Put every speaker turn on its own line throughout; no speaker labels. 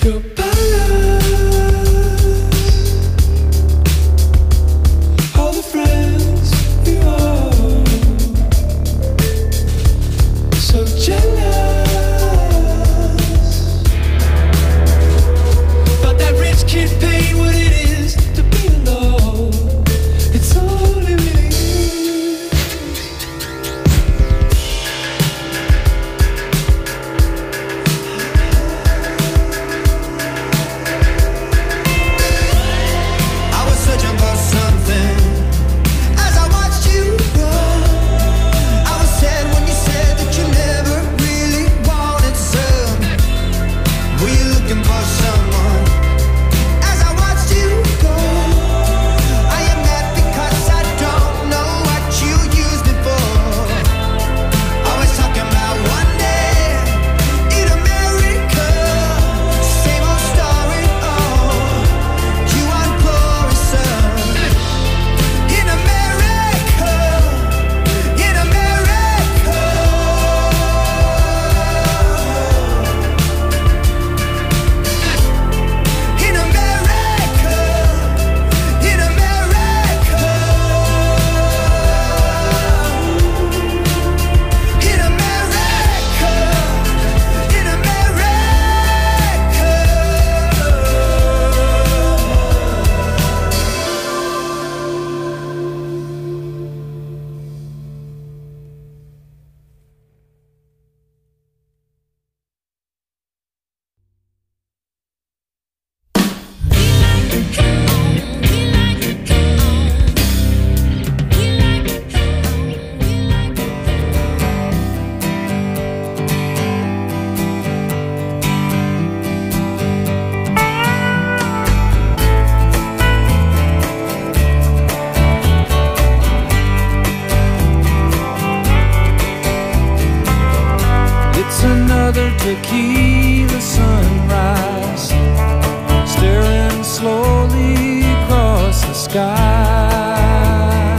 Your palace, all the friends you own, so jealous. But that rich kid paid what it is to be alone. It's only me. Tequila sunrise, staring slowly across the sky,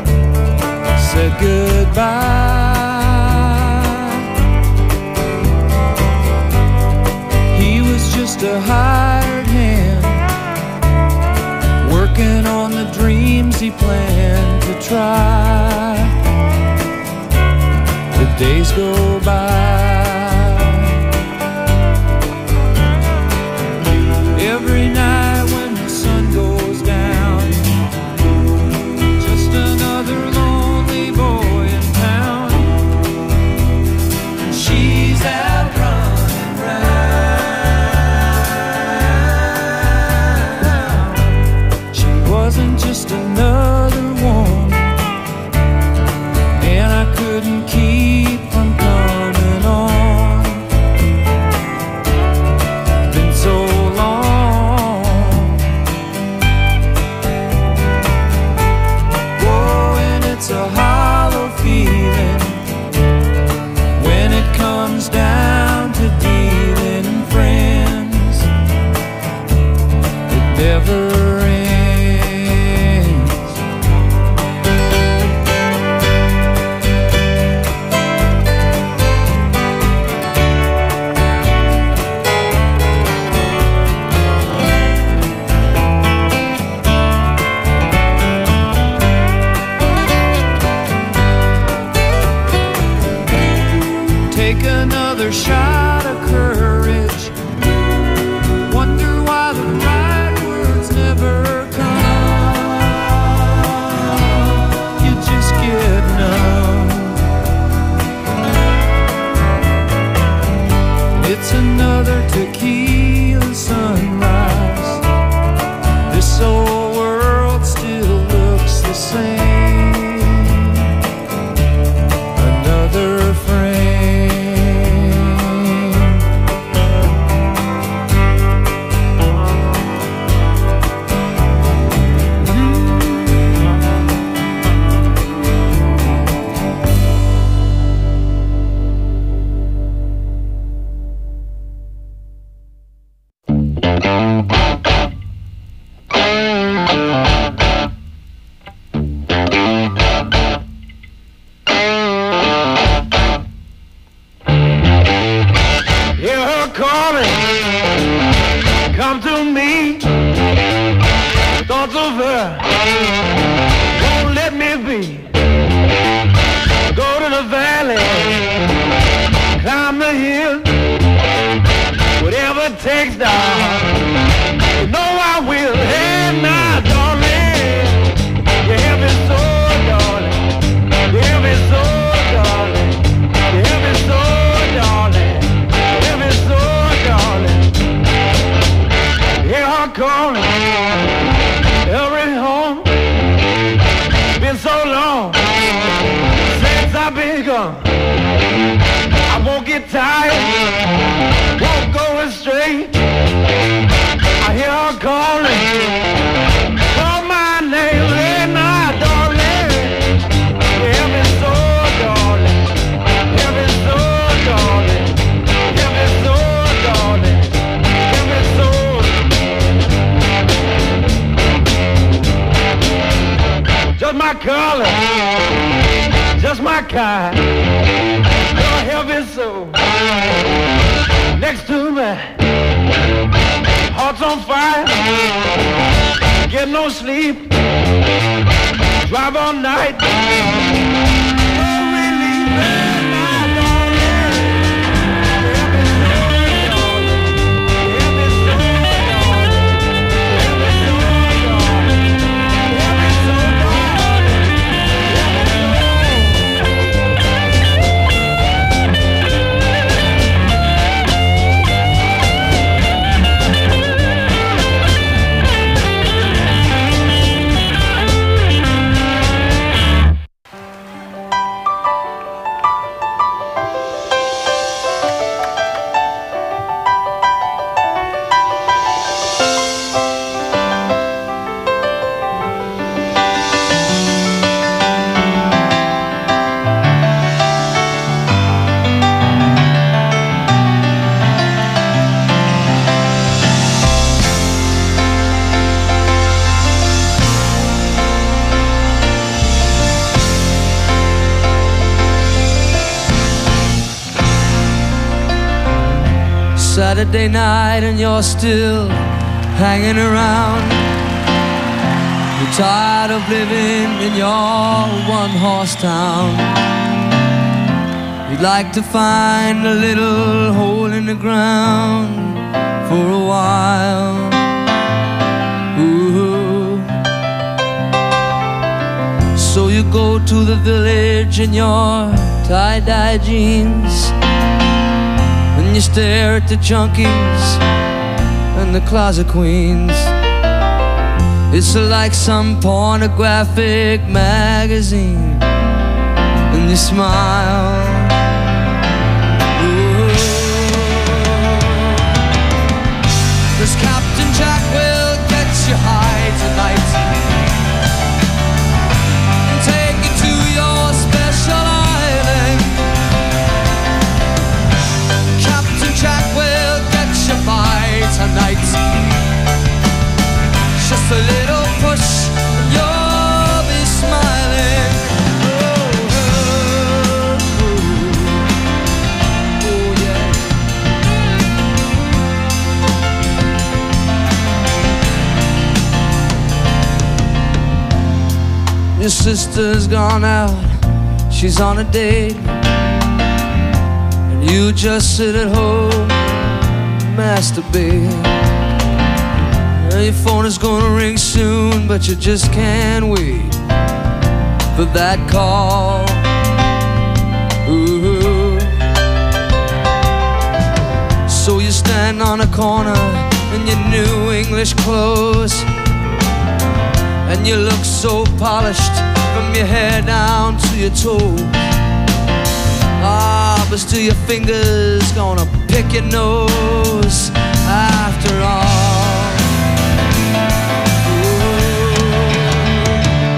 said goodbye. He was just a hired hand, working on the dreams he planned to try. The days go by, every night when the sun goes down, just another lonely boy in town. She's out running round. She wasn't just another woman, and I couldn't keep from coming on. Been so it's a hollow feeling when it comes down to dealing in friends. It never ends. Take another shot of courage, wonder why the right words never come. You just get numb. It's another tequila sunrise. This old world still looks the same. Another calling. of her won't let me be. Go to the valley, climb the hill, whatever it takes, darling. You know I will. Hey, now, darling, you hear me so, darling. You hear me so, darling. You hear me so, darling. You hear me so, darling. Hear her calling. Hurry home. Been so long since I've been gone. I won't get tired. Won't go astray. I hear her calling. Call my name. Hey, now, darling. You hear me so, darling. Hear me so, darling. Hear me so, darling. Hear me so. Just my color, just my kind. Lord, help me so. Next to me, heart's on fire. Get no sleep. Drive all night. No relief. My darling. Help me so, darling. Help me so, darling. Help me so, darling. Help me so, darling.
Saturday night and you're still hanging around. You're tired of living in your one-horse town. You'd like to find a little hole in the ground for a while. Ooh. So you go to the village in your tie-dye jeans, and you stare at the junkies and the closet queens. It's like some pornographic magazine, and you smile. Ooh. 'Cause Captain Jack will get you high tonight and take you to your special island. Jack will get you by tonight. Just a little push and you'll be smiling. Oh, oh, oh, oh yeah. Your sister's gone out, she's on a date. You just sit at home, masturbate. Your phone is gonna ring soon, but you just can't wait for that call. Ooh. So you stand on a corner in your new English clothes, and you look so polished from your hair down to your toes. But still your fingers gonna pick your nose after all. Ooh.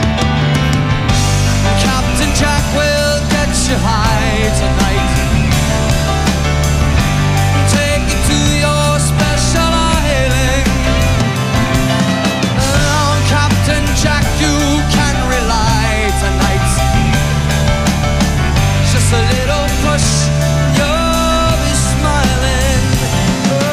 Captain Jack will get you high tonight, take you to your special island. And on Captain Jack you can rely tonight. Just a little push, you'll be smiling. Oh.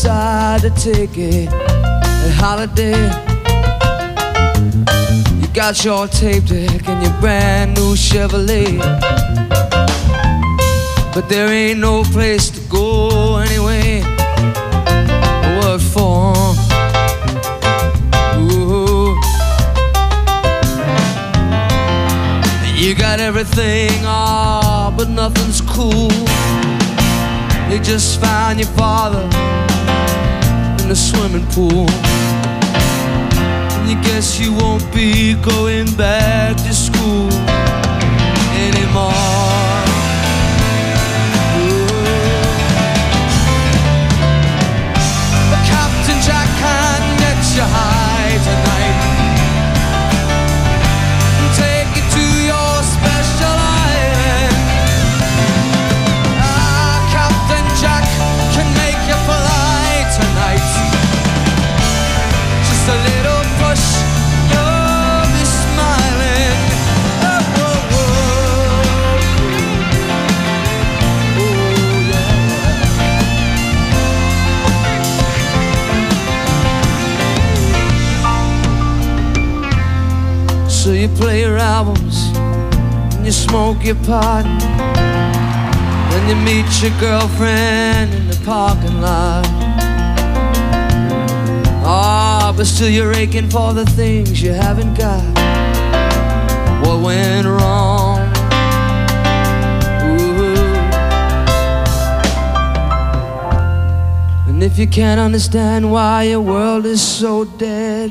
decide to take a holiday. You got your tape deck and your brand new Chevrolet, but there ain't no place to go anyway. What for? Ooh. You got everything, but nothing's cool. You just found your father in the swimming pool, and you guess you won't be going back to school anymore. But Captain Jack can't get you high tonight and take you to your special island. Captain Jack can make you fly tonight. Just a little push, you'll be smiling. Oh, oh, oh. Oh, yeah. So you play your albums and you smoke your pot, then you meet your girlfriend in the parking lot. But still you're aching for the things you haven't got. What went wrong? Ooh. And if you can't understand why your world is so dead,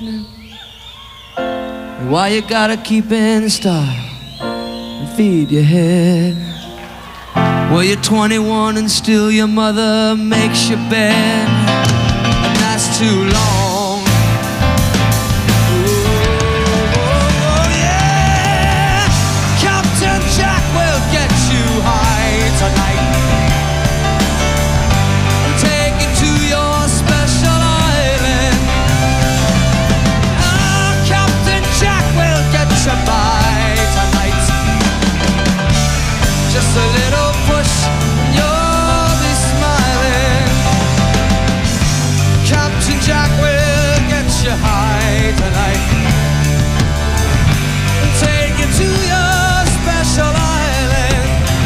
and why you gotta keep in style and feed your head, well, you're 21 and still your mother makes your bed, and that's too long. Oh, yeah. Captain Jack will get you high tonight and take you to your special island. Captain Jack will get you by tonight. Just a little push, you'll be smiling. Captain Jack will get you high tonight and take you to your special island.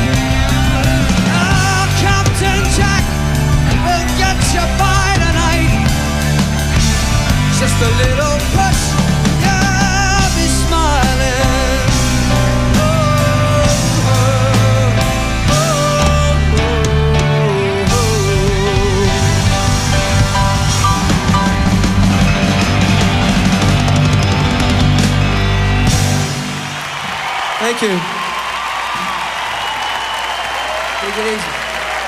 Captain Jack will get you by tonight. Just a little push, you'll be smiling. Thank you. Take it easy.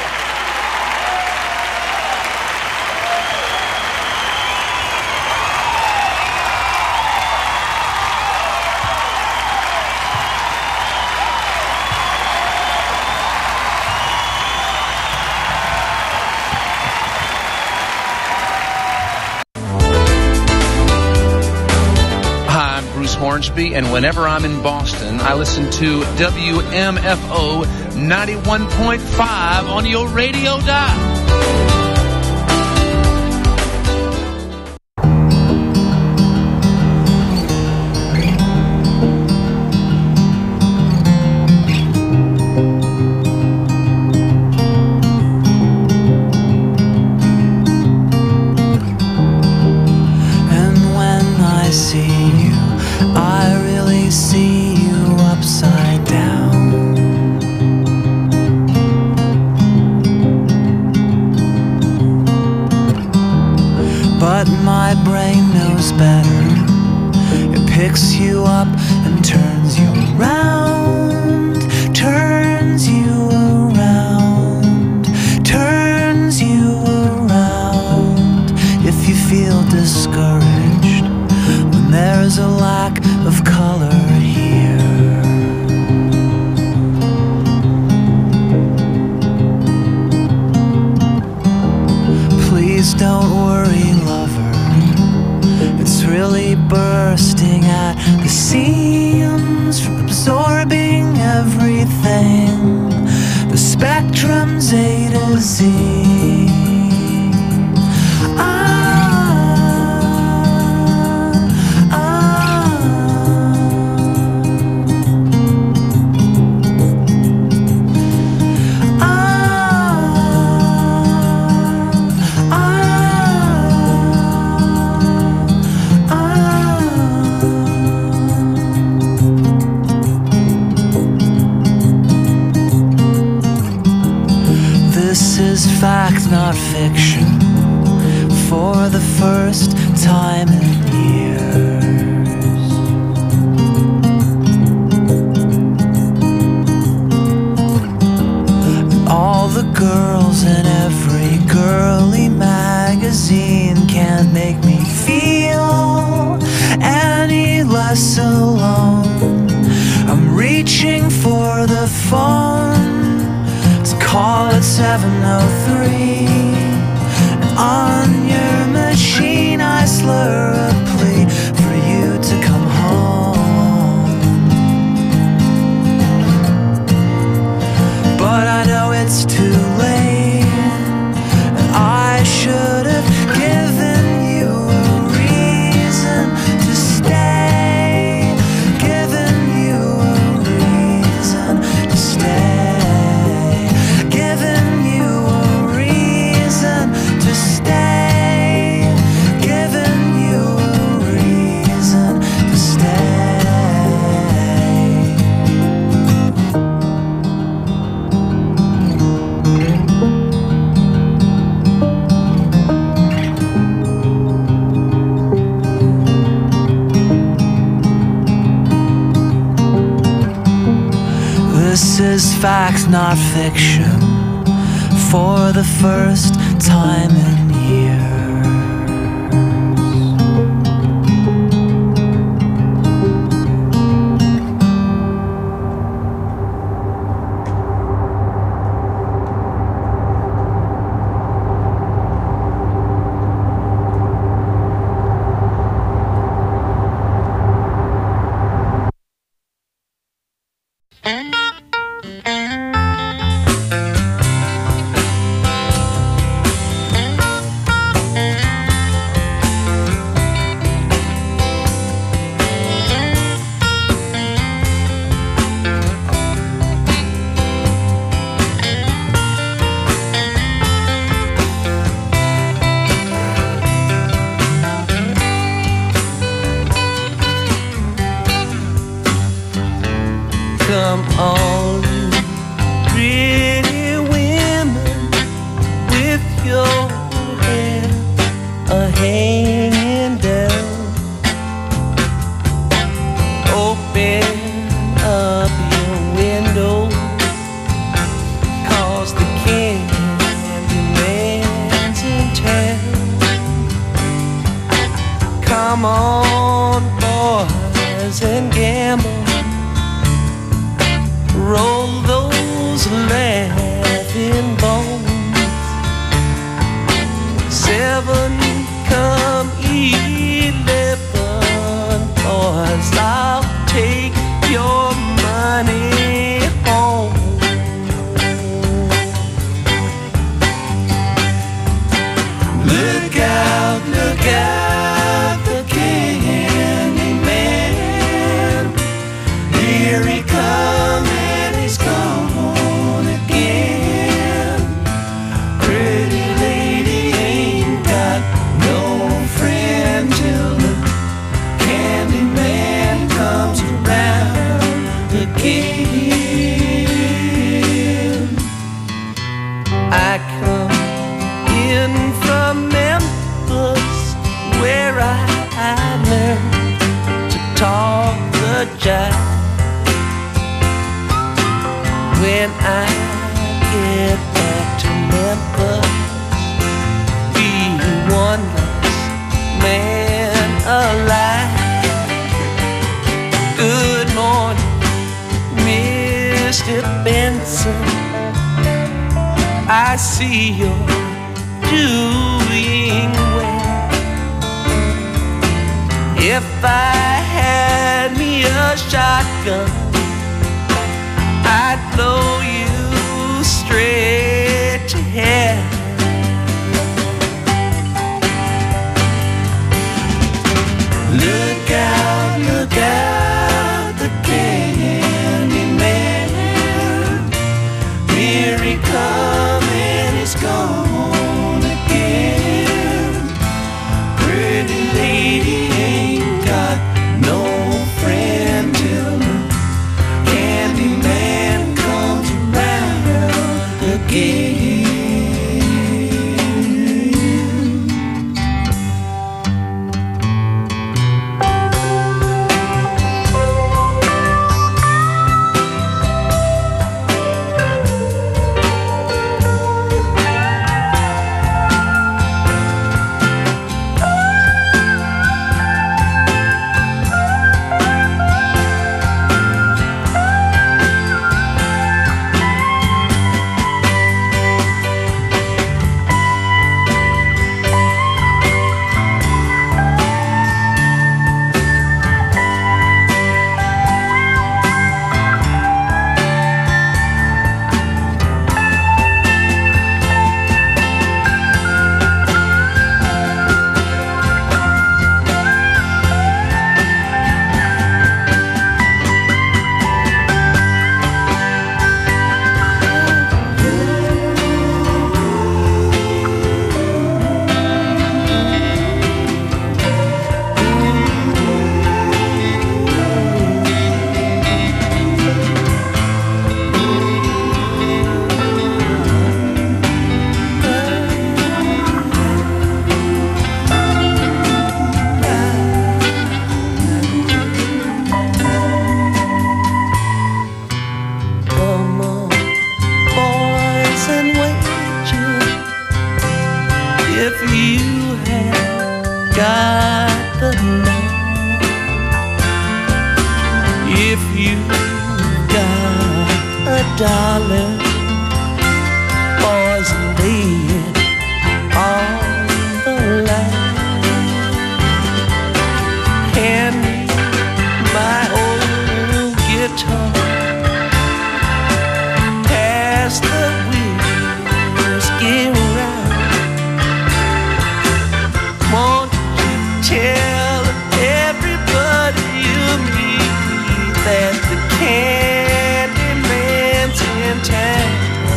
Hornsby, and whenever I'm in Boston, I listen to WMFO 91.5 on your radio dial.
Fact, not fiction, for the first time in years. All the girls in every girly magazine can't make me feel any less alone. I'm reaching for the phone, call it 703, and on your machine I slur a plea for you to come home. But I know it's too late, and I should have given you a reason to stay, given you a reason to stay. This is fact, not fiction, for the first time in years.
Come on, pretty women, with your hair hanging down. Open up your window, 'cause the Candyman's in town. Come on, boys, and gamble. Roll those laughing bones. 7 come 11, boys, I'll take your money home. Look out, the Candyman. Here he comes. He's gone again. Pretty lady ain't got no friend till the Candyman comes around again. I come in from Memphis, where I learned to talk the jive. When I get back to Memphis, be one less man alive. Good morning, Mr. Benson. I see you're doing well. If I had me a shotgun, I'd blow you straight to hell.
got the night, if you got $1, boys, lay it on the line. Hand me my old guitar, pass the whiskey round. Won't you tell everybody you meet that the Candyman's in town?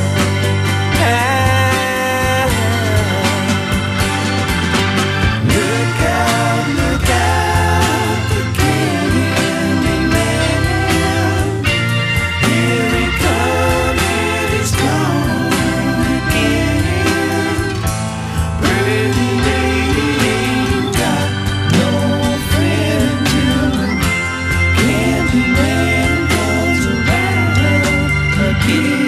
Look out, the Candyman. Here he comes and he's gone again. Pretty lady ain't got no friend till the Candyman comes around again.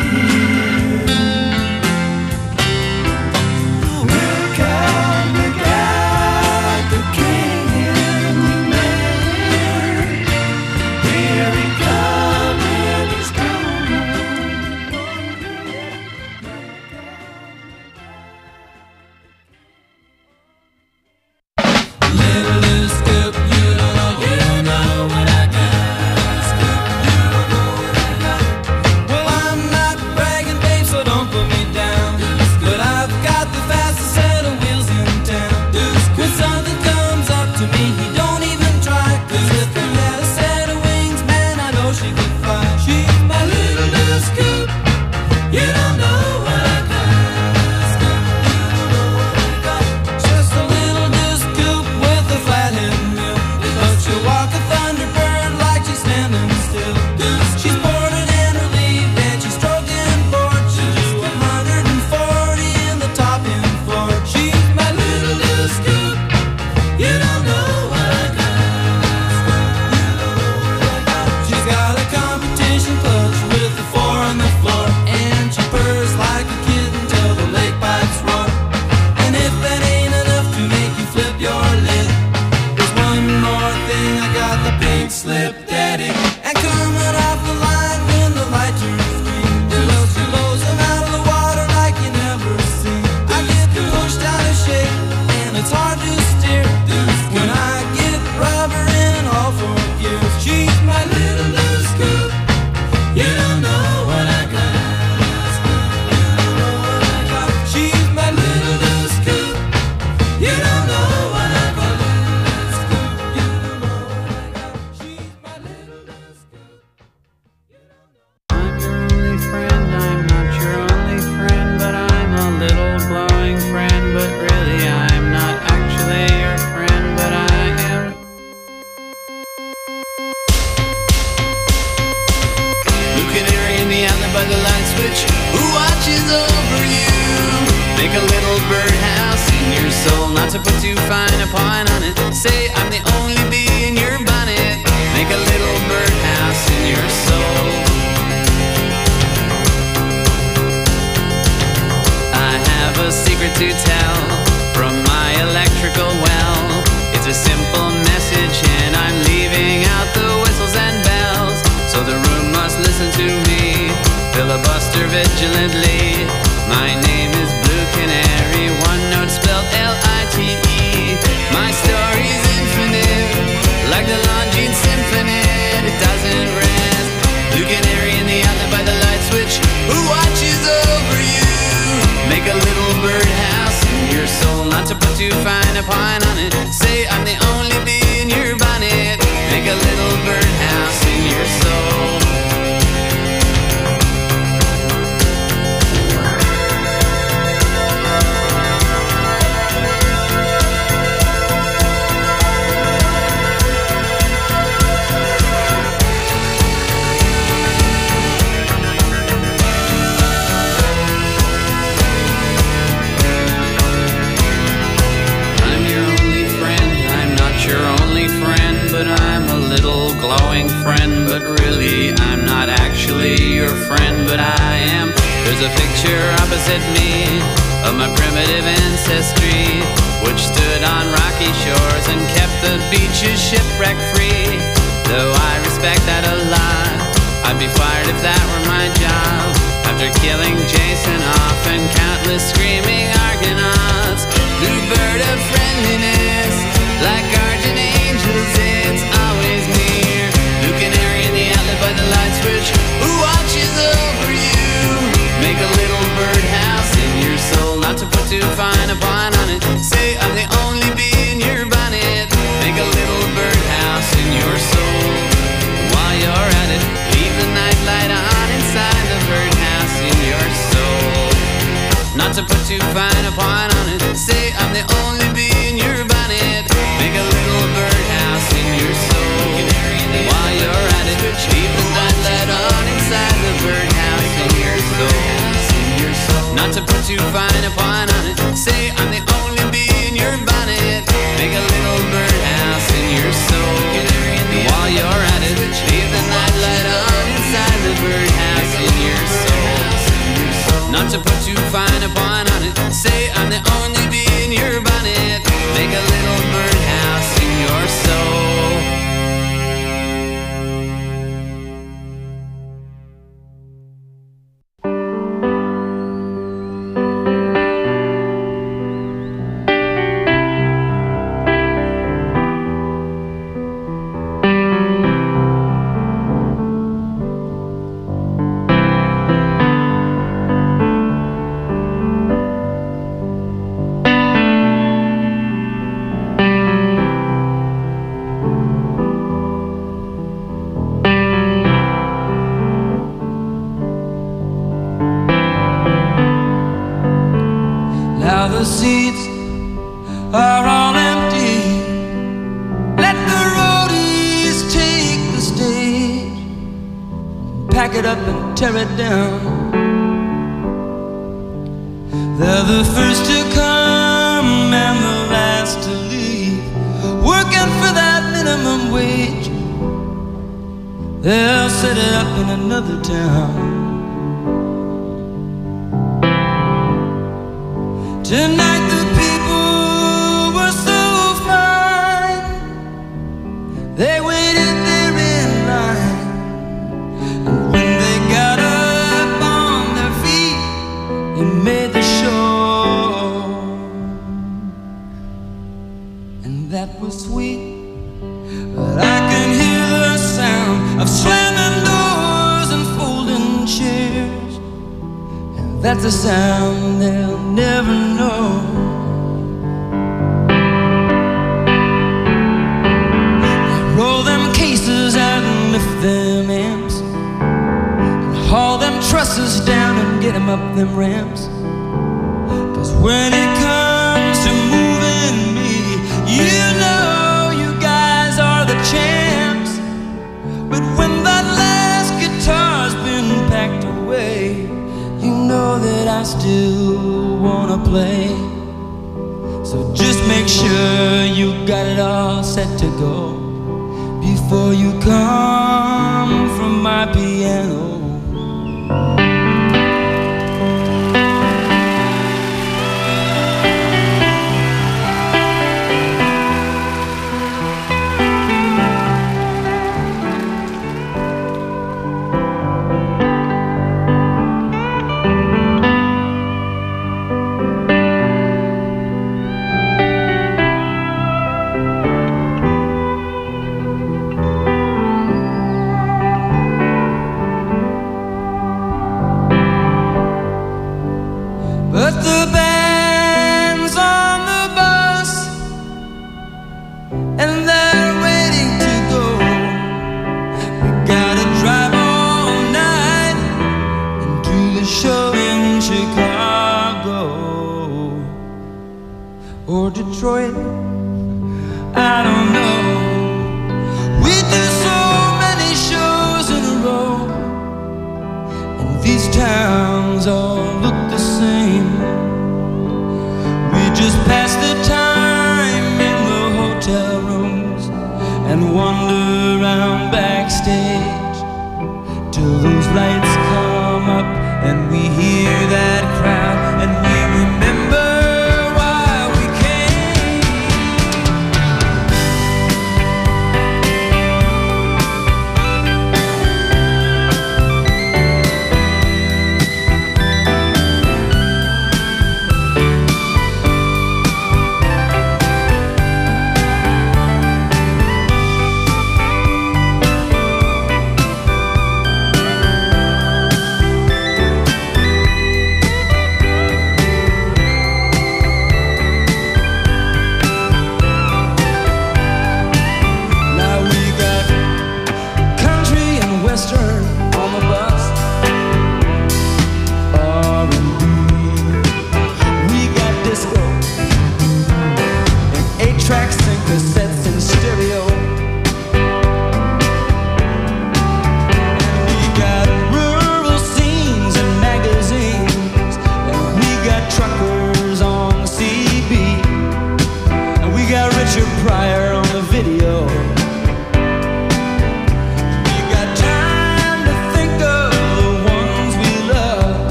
Look out, the Candyman. Here he comes and he's gone.
Little Scoop, you don't know what I got. Scoop, you don't know what I got. Well, I'm not bragging, babe, so don't put me down. But I've got the fastest set of wheels in town. When something comes up to me, he don't even try. 'Cause if he had a set of wings, man, I know she could fly. She's my little Scoop, you don't know what I got. Scoop, you don't know what I got. Just a little Scoop with a flathead mill. But she'll walk a Thunderbird like she's standing still. She's boarded and relieved and she's stroking board. She'll do 140 in the top end floor. She's my little Scoop, you don't know what I got. Scoop, you don't know what I got. She's got a competition clutch with the 4 on the floor. And she purrs like a kitten till the lake pipes roar. And if that ain't enough to make you flip your lid, there's one more thing, I got the pink slip daddy. And coming off the line when the light turns green, well, she blows them out of the water like you never seen. I get pushed out of shape and it's hard to steer when I get rubber in all 4 gears. She's my little Scoop, you don't know what I got. Scoop, you don't know what I got. She's my little Scoop, you don't know what I got. Scoop, you don't know what I got. She's my little Scoop.
I'm your only friend, I'm not your only friend, but I'm a little glowing friend, but really I'm not actually your friend, but I am.
Blue canary in the alley by the light switch, who watches over you? Make a little birdhouse in your soul, not to put too fine a point on it. Say I'm the only bee in your bonnet. Make a little birdhouse in your soul. I have a secret to tell from my electrical well. It's a simple message and I'm leaving out the whistles and bells. So the room must listen to me, filibuster vigilantly. My name is Blue Canary, one note spelled L-I-T-E. My story's infinite, like the Longines Symphony. It doesn't rest. Blue Canary in the alley by the light switch, who watches over you? Make a little birdhouse in your soul, not to put too fine a point on it. Say I'm the only bee in your bonnet. Make a little birdhouse in your soul. There's a picture opposite me of my primitive ancestry,
which stood on rocky shores and kept the beaches shipwreck-free. Though I respect that a lot, I'd be fired if that were my job. After killing Jason off and countless screaming Argonauts, blue bird of friendliness, like guardian angels, it's always near. Blue canary in the outlet by the light switch, who watches over you? Make a little birdhouse in your soul, not to put too fine a point on it. Say I'm the only bee in your bonnet. Make a little birdhouse in your soul. While you're at it, leave the nightlight on inside the birdhouse in your soul. Not to put too fine a point on it. Say I'm the only bee in your bonnet. Make a little birdhouse in your soul. While you're at it, leave the nightlight on inside the birdhouse in your soul. Not to put too fine a point on it. Say I'm the only bee in your bonnet. Make a little birdhouse in your soul. While you're at it, leave the nightlight on inside the birdhouse in your soul. Not to put too fine a point on it. Say I'm the only bee in your bonnet. Make a little birdhouse in your soul.
The seats are all empty. Let the roadies take the stage, pack it up and tear it down. They're the first to come and the last to leave, working for that minimum wage. They'll set it up in another town. Tonight the people were so fine. They waited there in line, and when they got up on their feet, they made the show. And that was sweet, but I can hear the sound of slamming doors and folding chairs. That's a sound they'll never know. They roll them cases out and lift them amps, and haul them trusses down and get them up them ramps. 'Cause when it comes to moving me, you know you guys are the champs. But when that last guitar's been packed away, you know that I still wanna play. So just make sure you got it all set to go before you come from my piano. Or Detroit, I don't know. We do so many shows in a row, and these towns all look the same. We just pass the time in the hotel rooms and wander around backstage till those lights come up and we hear that crowd and we remember why we came.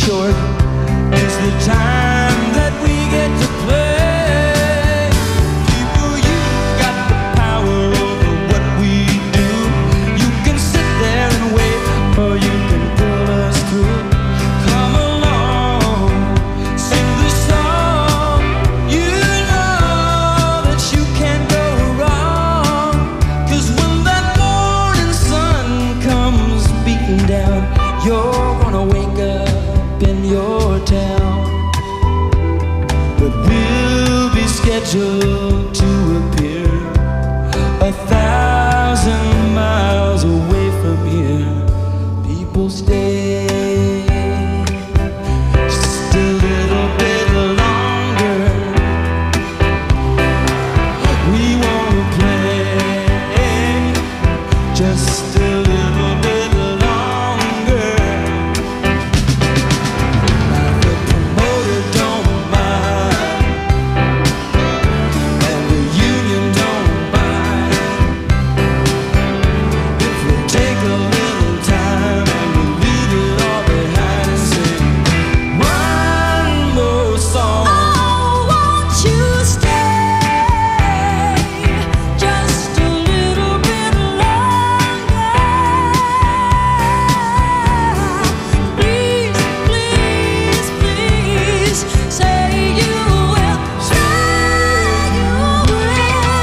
short. It's the time that we get to play. People, you've got the power over what we do. You can sit there and wait, or you can pull us through. Come along, sing the song. You know that you can't go wrong. 'Cause when that morning sun comes beating down, you're gonna wake up in your town. But we'll be scheduled to appear 1,000 miles away from here. People stay just a little bit longer. We wanna play just a little bit longer. Now the promoter don't mind, and the union don't mind, if we take a little time and we leave it all behind and sing one more song.
Oh, won't you stay just a little bit longer? Please, please, please, say you will, say you will.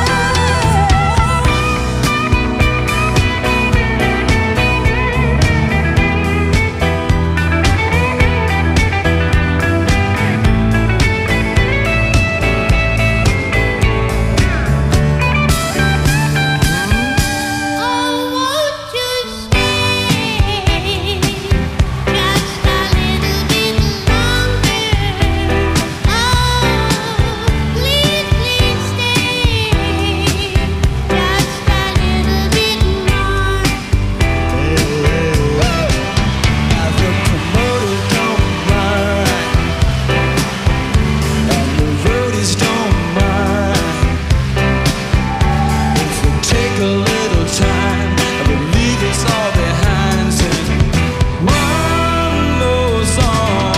Oh, won't you stay just a little bit longer? Oh, please, please stay just a little bit more.
Now the promoter don't mind, and the roadies don't mind, if we take a little time and we leave this all behind and sing one more song.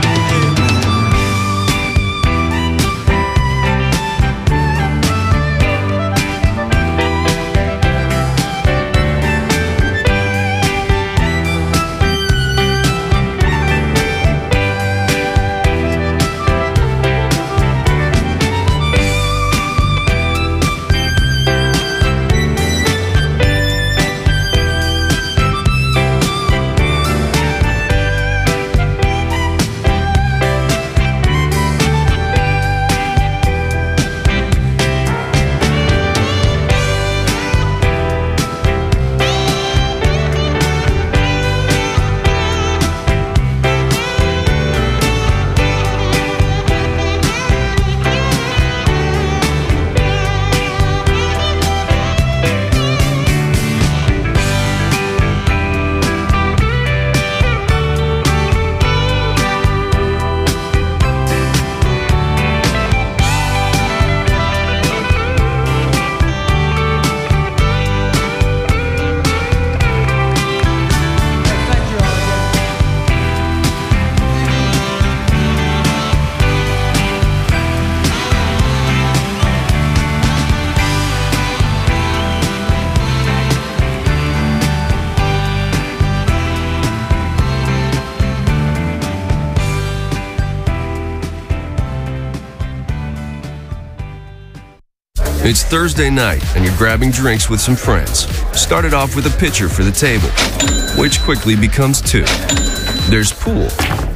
It's Thursday night, and you're grabbing drinks with some friends. Started off with a pitcher for the table, which quickly becomes two. There's pool.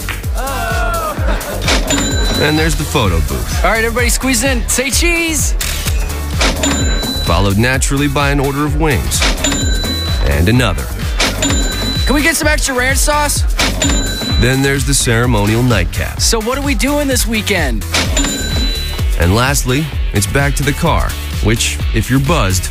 And there's the photo booth,
All right, everybody squeeze in. Say cheese.
followed naturally by an order of wings. And another.
Can we get some extra ranch sauce?
Then there's the ceremonial nightcap.
So what are we doing this weekend?
And lastly, it's back to the car, which, if you're buzzed,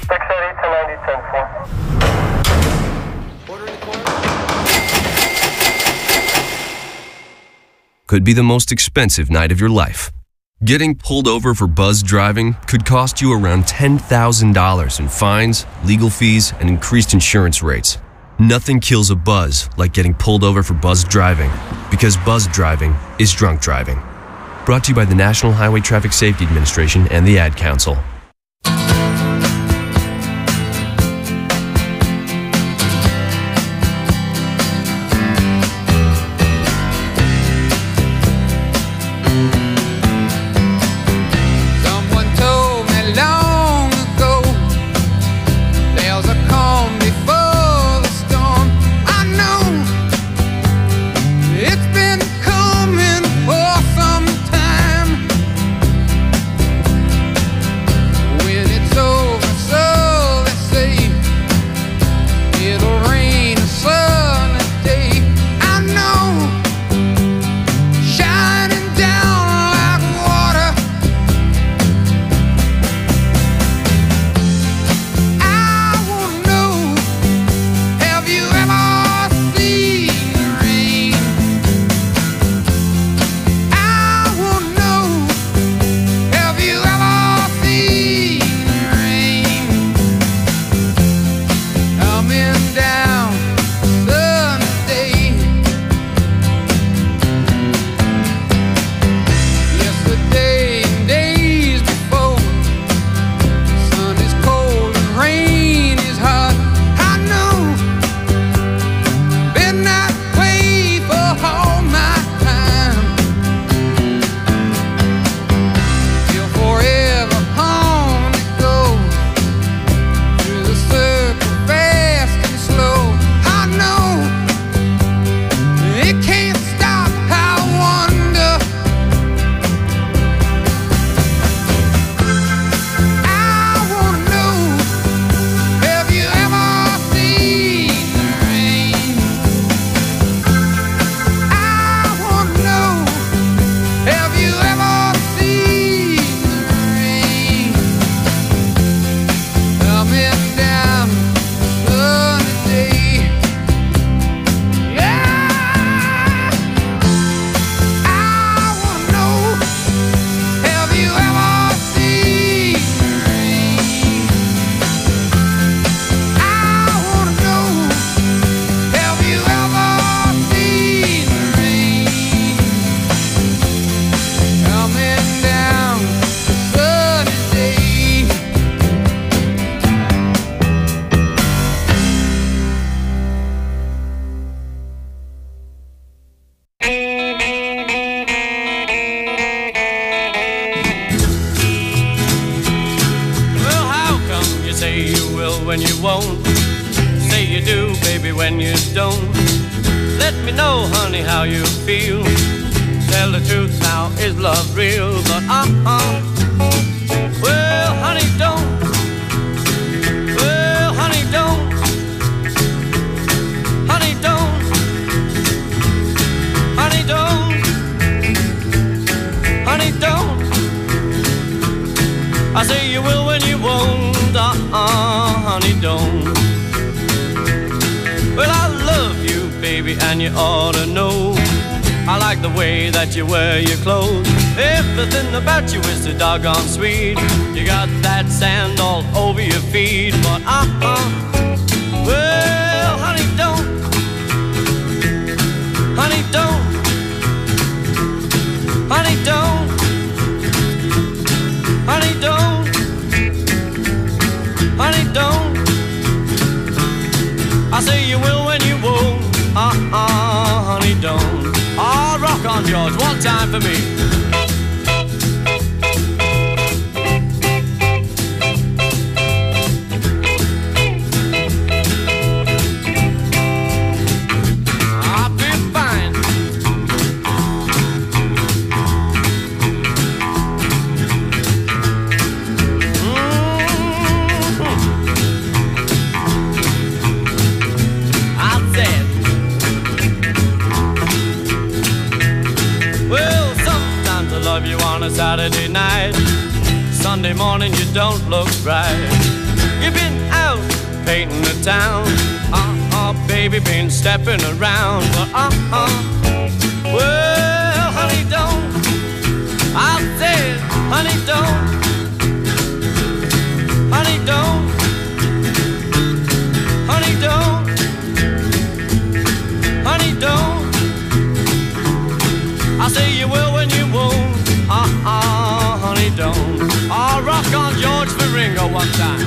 could be the most expensive night of your life. Getting pulled over for buzz driving could cost you around $10,000 in fines, legal fees, and increased insurance rates. Nothing kills a buzz like getting pulled over for buzz driving. because buzzed driving is drunk driving. Brought to you by the National Highway Traffic Safety Administration and the Ad Council.
Someone told me long ago there's a calm before the storm. I know it's been coming for some time. When it's over, so they say it'll rain a sunny day. I know, shining down like water. I wanna know, have you ever seen the rain? I wanna know, have you ever seen the rain? Coming down Sunday. Yesterday and days before, sun is cold and rain is hot. I know, been that way for all my time. Till forever on it goes, through the circle fast and slow. I know, it can't stop. I wonder, I wanna know, have you ever seen the rain? I wanna know, have you ever seen the rain? Coming down sunny day. Yeah, I wanna know, have you ever seen the rain? I wanna know, have you ever seen the rain? Coming down sunny day.
Well, how come you say you will when you won't? Say you do, baby, when you don't. Let me know, honey, how you feel. Tell the truth now, is love real? But well, honey, don't. Well, honey, don't. Honey, don't. Honey, don't. Honey, don't. I say you will when you won't. Honey, don't. Well, I love you, baby, and you ought to know. I like the way that you wear your clothes. Everything about you is so doggone sweet. You got that sand all over your feet. But well, honey, don't. Honey, don't. Honey, don't. Honey, don't. Honey, don't. I say you will when you won't. Honey, don't. Oh, rock on, George, one time for me. I'll be fine. I said, well, sometimes I love you on a Saturday night. Sunday morning you don't look right. You've been out painting the town. Baby, been stepping around. But well, honey, don't. I said, honey, don't. Honey, don't. Honey, don't. Honey, don't. I say you will when you won't. Honey, don't. I'll rock on George for Ringo one time.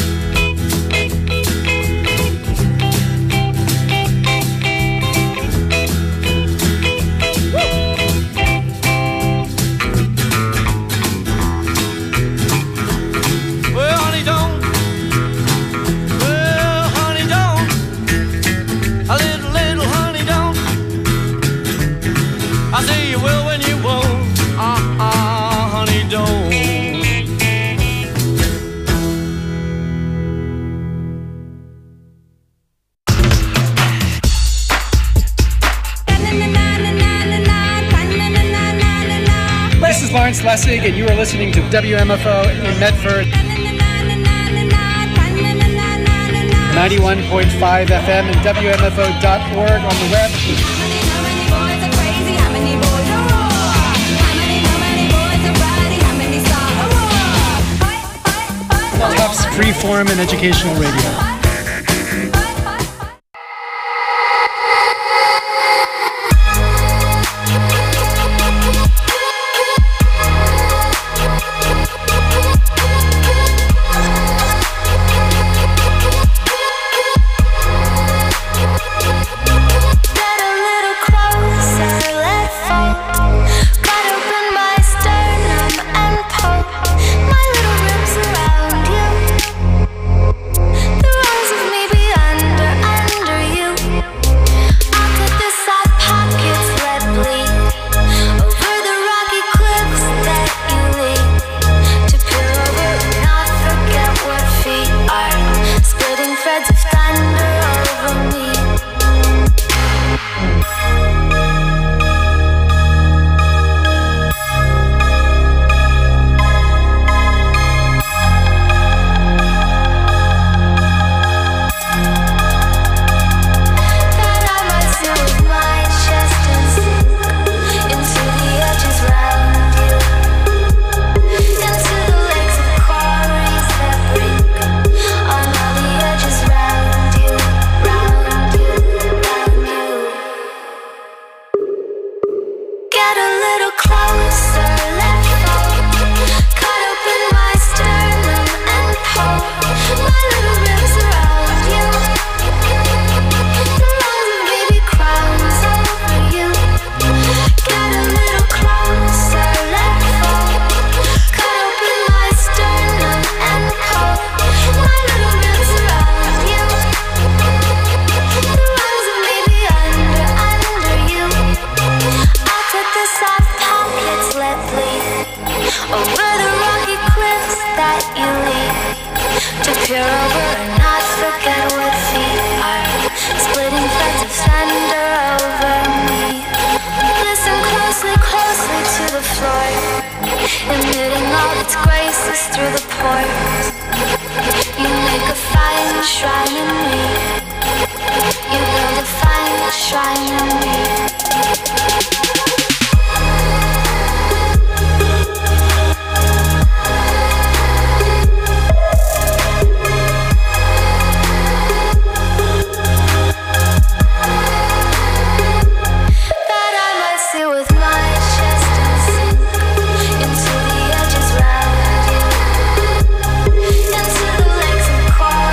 This is Lawrence Lessig, and you are listening to WMFO in Medford. 91.5 FM and WMFO.org on the web. Tufts Freeform and Educational Radio.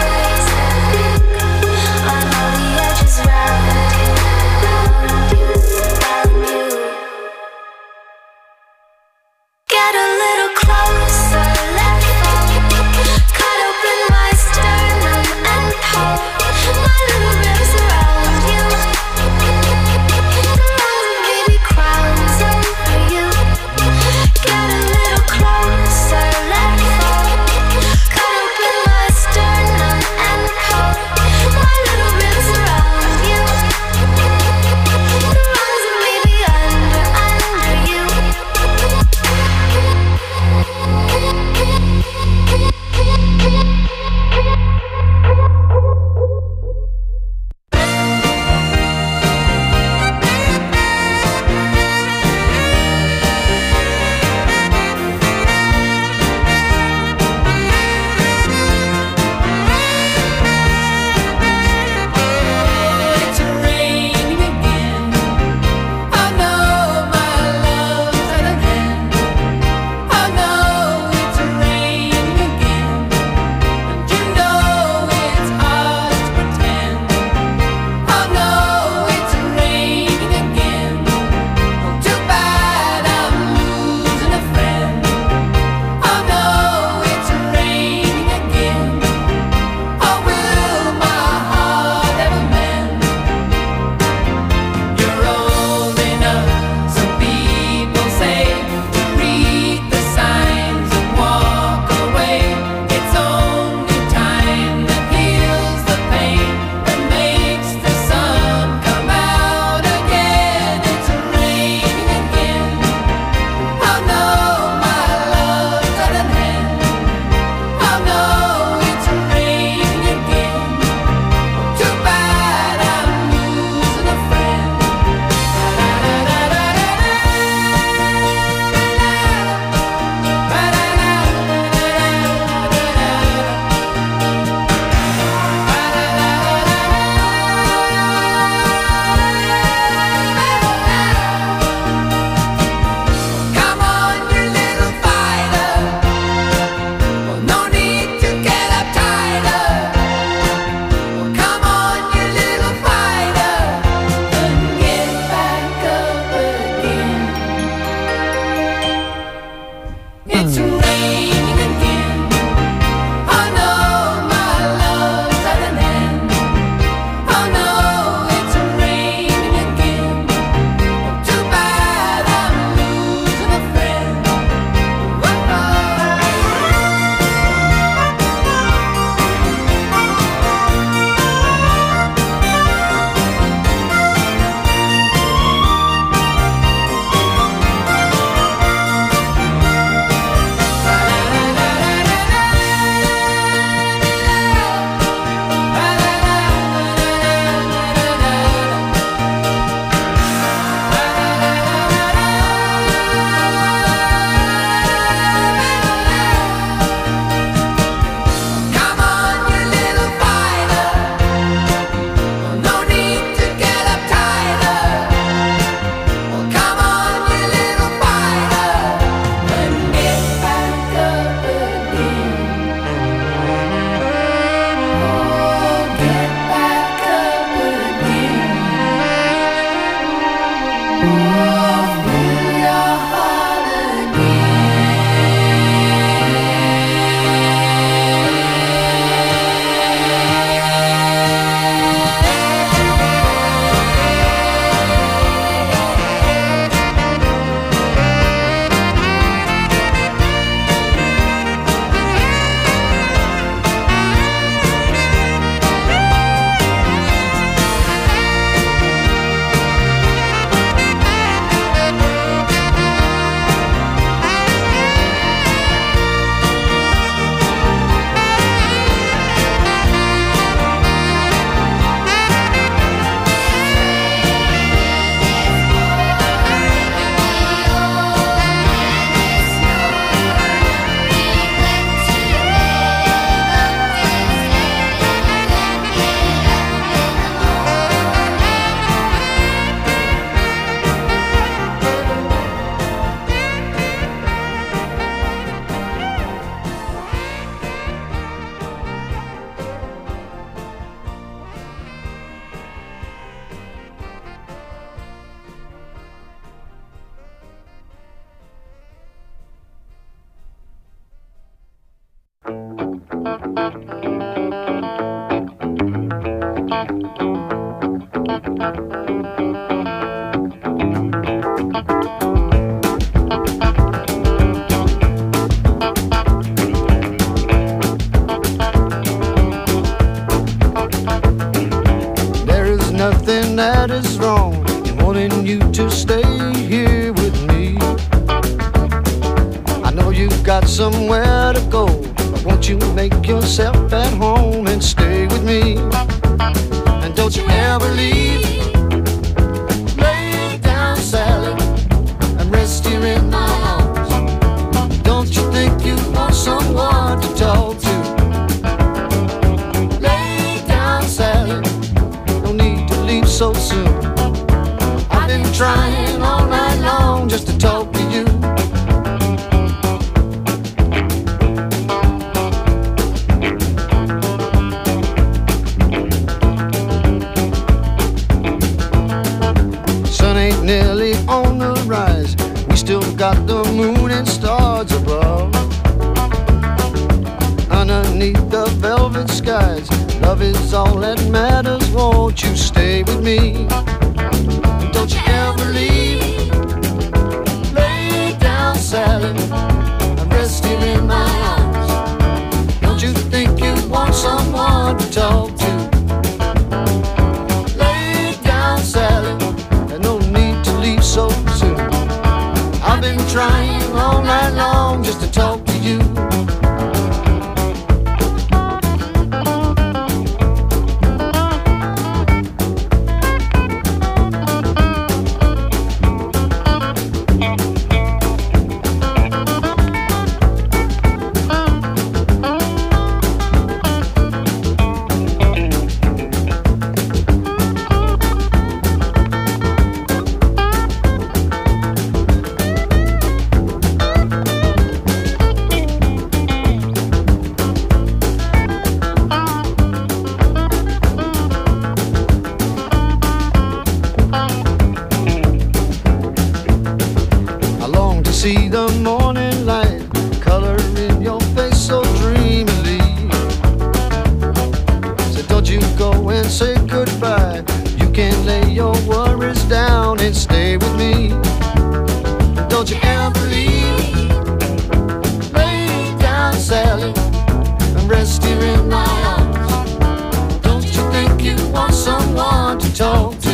You
That is wrong in wanting you to stay here with me. I know you've got somewhere to go, but won't you make yourself at home and stay with me? And don't you ever leave. Lay down, Sally, and rest here in my arms. Don't you think you want someone to talk to? Lay down, Sally, no need to leave so soon. I've been trying all night long just to talk to you. Sun ain't nearly on the rise. We still got the moon and stars above. Underneath the velvet skies, love is all that matters. Won't you stay with me? Don't you ever leave. Lay down, Sally, and rest here in my arms. Don't you think you want someone to talk to? Lay down, Sally, there's no need to leave so soon. I've been trying all night long just to talk to you. See the morning light color in your face so dreamily. So don't you go and say goodbye. You can lay your worries down and stay with me. Don't you ever leave. Lay down, Sally, and rest here in my arms. Don't you think you want someone to talk to?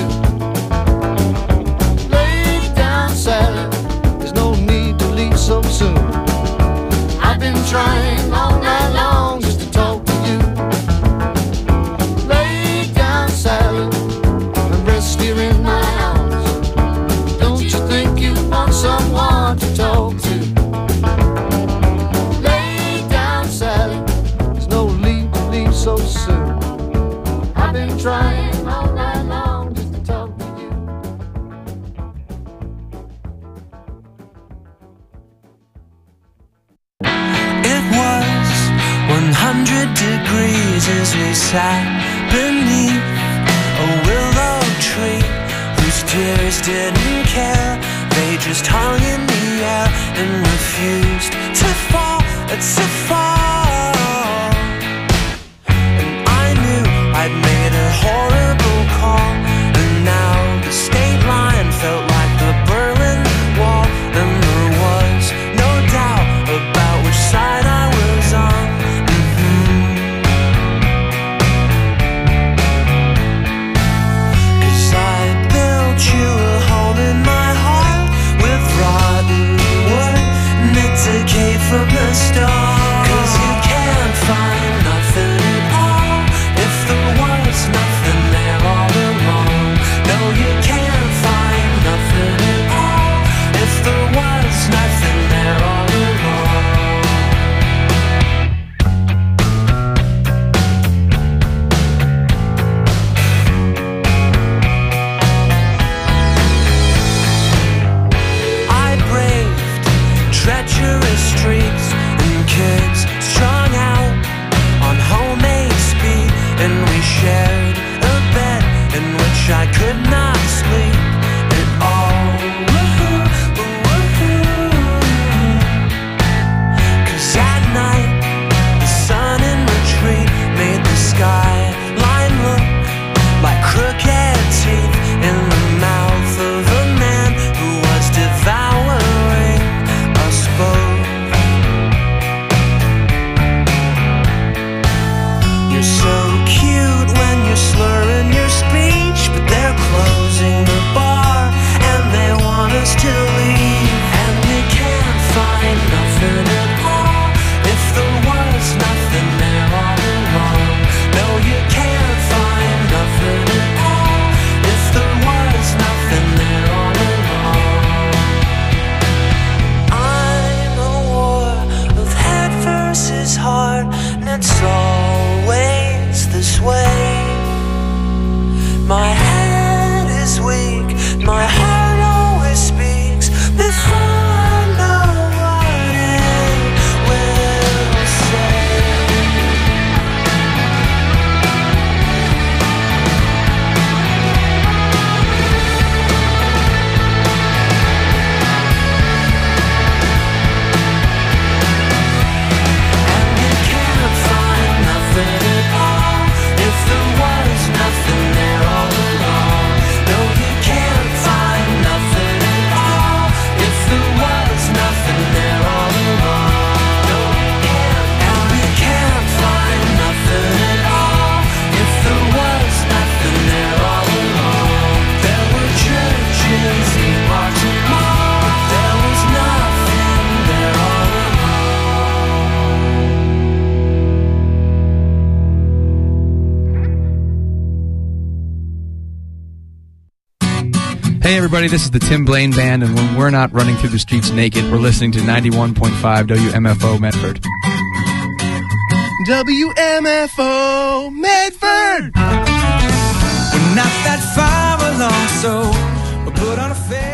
Lay down, Sally, so soon. I've been trying all night long just to talk to you. Lay down, Sally, and rest here in my arms. Don't you think you want someone to talk to? Lay down, Sally, there's no need to leave so soon. I've been trying all night long just to talk to you.
It was 100 degrees as we sat beneath a willow tree whose tears didn't care. They just hung in the air and refused to fall, to fall. And I knew I'd made a horrible call, and now the state line felt like the Berlin Wall, and there was no doubt about which side I was on. You a home in my heart with rotten wood, meant to decay from the start. 'Cause you can't find nothing at all if there was nothing there all along. No, you can't find nothing at all if there was nothing there all along. Treacherous streets and kids strung out on homemade speed, and we shared a bed in which I could not sleep at all. 'Cause at night the sun in retreat made the skyline look like crooked teeth in the mouth of a man who was devouring us both. You're so cute when you're slurring your speech, but they're closing the bar and they want us to leave. And we can't find nothing at all if there was nothing there all along. No, you can't find nothing at all if there was nothing there all along. I'm a war of head versus heart, and it's always this way. My head is weak, my heart always speaks before I know what it will say.
Hey everybody, this is the Tim Blaine Band, and when we're not running through the streets naked, we're listening to 91.5 WMFO Medford.
WMFO Medford!
We're not that far along, so we'll put on a face.